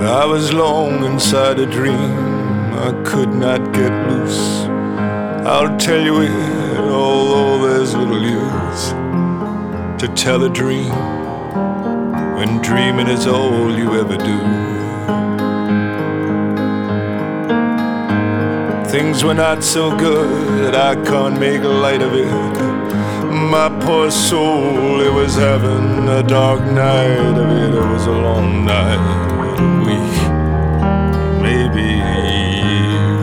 I was long inside a dream I could not get loose. I'll tell you it, although there's little use to tell a dream when dreaming is all you ever do. Things were not so good, I can't make light of it. My poor soul, it was having a dark night of it. It was a long night, a week, maybe a year.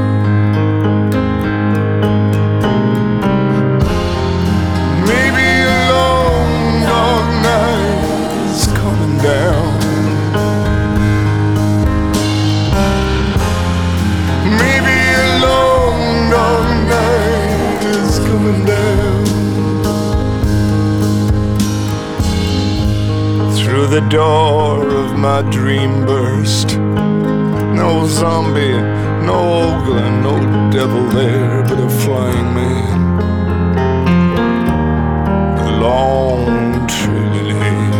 Maybe a long, dark night is coming down. Maybe a long, dark night is coming down. Through the door of my dream burst, no zombie, no ogre, no devil there, but a flying man with long trailing hair,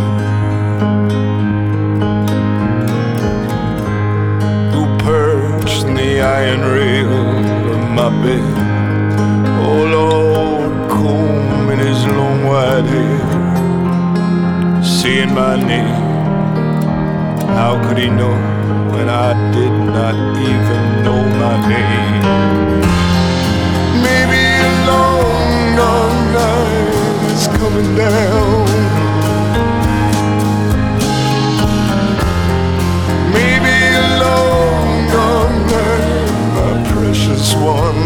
who perched in the iron rail of my bed. Oh Lord, comb in his long white hair, seeing my name. How could he know when I did not even know my name? Maybe a long, long night is coming down. Maybe a long, long night, my precious one.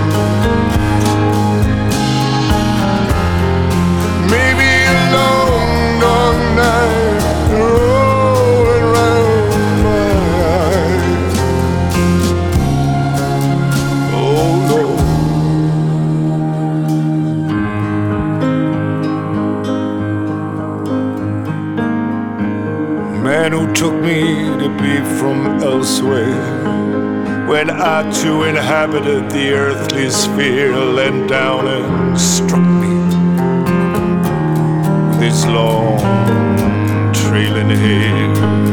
Maybe a long, long night rolling round my eyes. Oh Lord. Man who took me to be from elsewhere, when I too inhabited the earthly sphere, leant down and struck me with his long trailing hair.